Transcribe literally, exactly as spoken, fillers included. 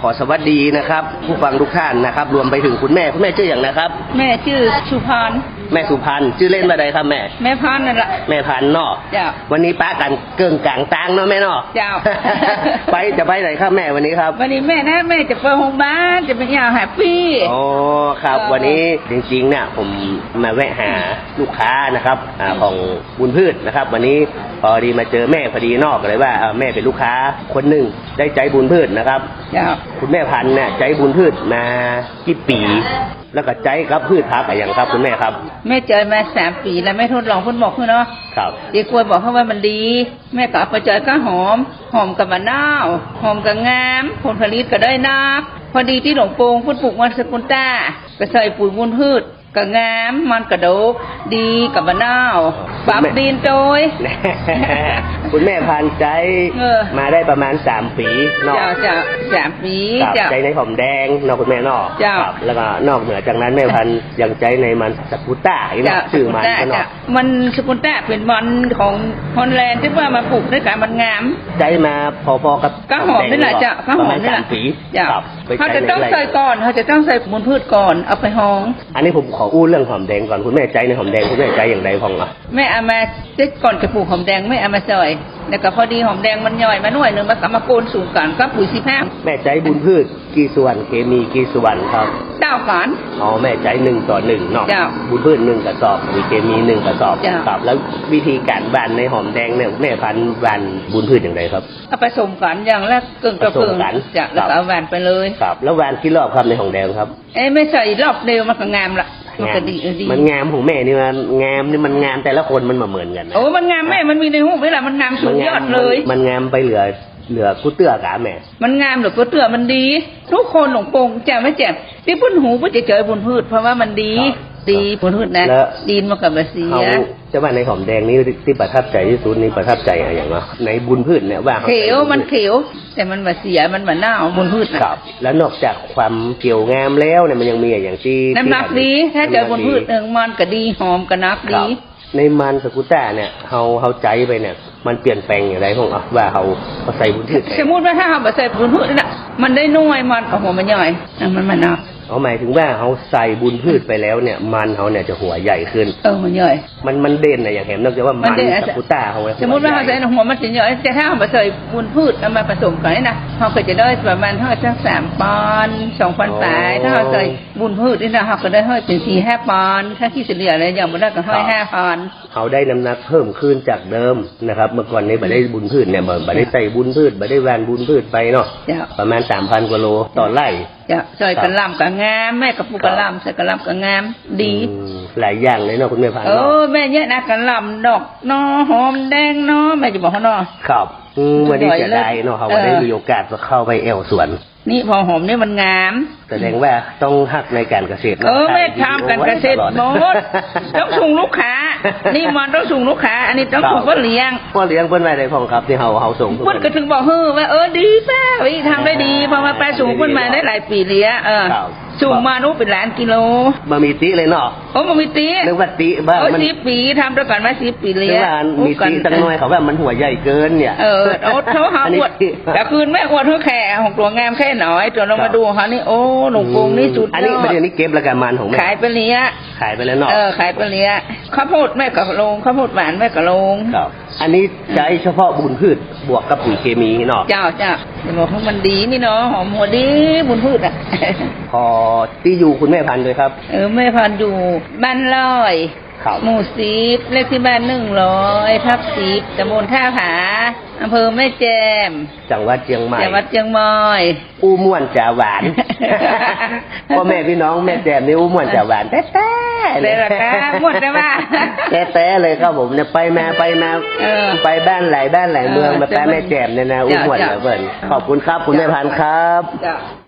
อสวัสดีนะครับผู้ฟังทุกท่านนะครับรวมไปถึงคุณแม่คุณแม่ชื่ออย่างนะครับแม่ชื่อสุพรแม่สุพรรณชื่อเล่นว่าใดครับแม่แม่พันนั่นแหละแม่พันเนาะเจ้าวันนี้ป้ากันเกิ่งกลางตังเนาะแม่เนาะเจ้าไปจะไปไหนครับแม่วันนี้ครับวันนี้แม่นะแม่จะไปโรงพยาบาลจะไปยาวแฮปปี้อ๋อครับวันนี้จริงๆเนี่ยผมมาแวะหาลูกค้านะครับของบุญพืชนะครับวันนี้พอดีมาเจอแม่พอดีนอกเลยว่าแม่เป็นลูกค้าคนหนึ่งได้ใจบุญพืชนะครับคุณแม่พันเนี่ยใจบุญพืชมากี่ปีแล้วก็ใจกับพืชพักอะไรอย่างครับคุณแม่ครับแม่เจอมาสามปีแล้วแม่ทดลองพ่นบอกเนาะครับดีกล้วยบอกเขาว่ามันดีแม่ก็เอาไปเจอก็หอมหอมกับมะนาวหอมกับงามผลผลิตก็ได้นักพอดีที่หลวงปู่พุ่นปลูกมันสกุลต้าก็ใส่ปุ๋ยบุญพืชก็งามมันกระดกดีกับมะนาวปรับดินโดยคุณแม่พันใจมาได้ประมาณสามปีเนาะเจ้าเจ้าสามปีเจ้าใจในหอมแดงเนาะคุณแม่เนาะเจ้าแล้วก็นอกเหนือจากนั้นแม่พันยังใจในมันสกุลต้าอีกนะชื่อมันเนาะมันสกุลต้าเป็นมันของฮอลแลนด์ที่ว่ามาปลูกด้วยกันมันงามใจมาพอๆกับก็หอมนี่แหละจ้ะก็หอมนี่แหละเขาจะต้องใส่ก่อนเขาจะต้องใส่มูลพืชก่อนเอาไปห้องอันนี้ผมขออู้เรื่องหอมแดงก่อนคุณแม่ใจในหอมแดงคุณแม่ใจอย่างไรพองอ่ะแม่เอามาเซ็ตก่อนจะปลูกหอมแดงไม่เอามาซอยแล้วก็พอดีหอมแดงมันย่อยมาหน่วยนึงมากับมาโกนสูงกันก็ปุ๋ยสิบห้าแม่ใจบุญพืชกี่ส่วนเคมีกี่ส่วนครับเก้าก่อนอ๋อแม่ใจหนึ่งต่อหนึ่งเนาะบุญพืชหนึ่งกระสอบปุ๋ยเคมีหนึ่งกระสอบครับแล้ววิธีการบานในหอมแดงเนี่ยแม่พันบานบุญพืชอย่างไรครับเอาผสมกันอย่างแรกกึ่งกระเพื่อมจะแล้วเอาแหวนไปเลยครับแล้วแหวนกี่รอบครับในหอมแดงครับเอ้ไม่ใส่รอบเดียวมันก็งามละมันก็ดีดีมันงามของแม่นี่มันงามนี่มันงามแต่ละคนมันมาเหมือนกันนะโอ้มันงามแม่มันมีในหูเวลามันงามสุดยอดเลยมันงามไปเหลือเหลือกุ้เตื้อกะแม่มันงามเหลือกุ้เตื้อมันดีทุกคนหลงปงแจ่มไม่แจ่มที่พุ่นหูพุ่นจะเจอบุญพืชเพราะว่ามันดีดีบุญพืชนะดีมากับเสียจะว่าในหอมแดงนี้ที่ประทับใจที่สุดนี้ประทับใจอะไรอย่างเนาะในบุญพืชเนี่ยว่าเขียวมันเขียวแต่มันมาเสียมันมาหน้าบุญพืชครับแล้วนอกจากความเขียวงามแล้วเนี่ยมันยังมีอย่างที่น้ำหนักดีถ้าเจอบุญพืชหนึ่งมันก็ดีหอมก็นักดีในมันสกุต้าเนี่ยเขาเขาใจไปเนี่ยมันเปลี่ยนแปลงอย่างไรพงอ่ะว่าเขาเขาใส่บุญพืชสมมติว่าถ้าเขาใส่บุญพืชนี่แหละมันได้น้อยมันกับหัวมันย่อยมันมันนักเอาหมายถึงว่าเขาใส่บุญพืชไปแล้วเนี่ยมันเขาเนี่ยจะหัวใหญ่ขึ้นเออมันใหญ่มันมันเด่นนะอย่างเห็นนอกจากว่ามันสกุต้าเขาสมมติว่าเขาใส่หัวมันจะใหญ่แต่ถ้าเขาใส่บุญพืชเอามาผสมกันนี่นะเขาก็จะได้ประมาณเท่าสักสามปอนด์สองปอนด์ปลายถ้าเขาใส่บุญพืชนี่นะเขาก็ได้เท่าถึงสี่ห้าปอนด์ถ้าขี้เฉลี่ยอะไรอย่างมันได้ก็เท่าห้าปอนด์เขาได้น้ำหนักเพิ่มขึ้นจากเดิมนะครับเมื่อก่อนนี้ไม่ได้บุญพืชเนี่ยไม่ได้ใส่บุญพืชไม่ได้แวนบุญพืชไปเนาะประมาณสามพันกิโลต่อไร่จะใส่กระลำกับงามแม่กับปูกระลำใส่กระลำกับงามดีหลายอย่างเลยเนาะคุณแม่พันธุ์เออแม่เยอะนะกระลำดอกนอหอมแดงเนาะแม่จะบอกเขาเนาะครับวันนี้จะได้เนาะเขาได้มีโอกาสเข้าไปแอวสวนนี่พอหอมนี่มันงามแสดงว่าต้องหักในการเกษตรเออแม่ทำการเกษตรหมดต้องส่งลูกค้านี่มันต้องส่งลูกค้าอันนี้ต้องส่งพ่อเลี้ยงพ่อเลี้ยงเพื่อนมาได้พองครับที่เขาเขาส่งเพื่อนก็ถึงบอกเฮ้อว่าเออดีแม่วิทำได้ดีพอมาไปส่งเพื่อนมาได้หลายปีเลี้ยเออส่งมานู้เป็นล้านกิโลมามีติเลยเนาะโอ้มามีตินึกว่าติบ้างมันสิบปีทำด้วยกันมาสิบปีเลี้ยมีติตั้งน้อยเขาแบบมันหัวใหญ่เกินเนี่ยเออโอ้เขาหาอวดแต่คืนแม่อวดเท่าแค่ของตัวงามแค่หน่อยตัวเรามาดูเขานี่โอ้หลวงปู่นี่สุดยอดอันนี้ประเดี๋ยวนี้เก็บแล้วกันมันของแม่ขายไปเลี้ยขายไปแล้วเนาะเออขายไปเลี้ยข้าวโพดแม่กะลงข้าวโพดหวานแม่กะลงครับอันนี้ใช้เฉพาะบุญพืชบวกกับปุ๋ยเคมีเนาะเจ้าเจ้าจะบอกว่ามันดีนี่เนาะหอมหัวดีบุญพืชอ่ะพอที่อยู่คุณแม่พันธุ์เลยครับเออแม่พันธุ์อยู่บ้านลอยหมู่สิบเลขที่บ้านหนึ่งร้อยทับสิบตำบลท่าผาอำเภอแม่แจ่มจังหวัดเชียงใหม่จังหวัดเชียงใหม่อู้ม่วนจ่าหวานพ่อแม่พี่น้องแม่แจ่มนี่อู้ม่วนจ่าหวานแต้ๆเลยละค่ะม่วนได้ป่ะแต้ๆเลยครับผมเนี่ยไปมาไปมาไปบ้านหลายบ้านหลายเมืองมาแปะแม่แจ่มเนี่ยนะอู้ม่วนเหลือเกินขอบคุณครับคุณแม่พันธุ์ครับ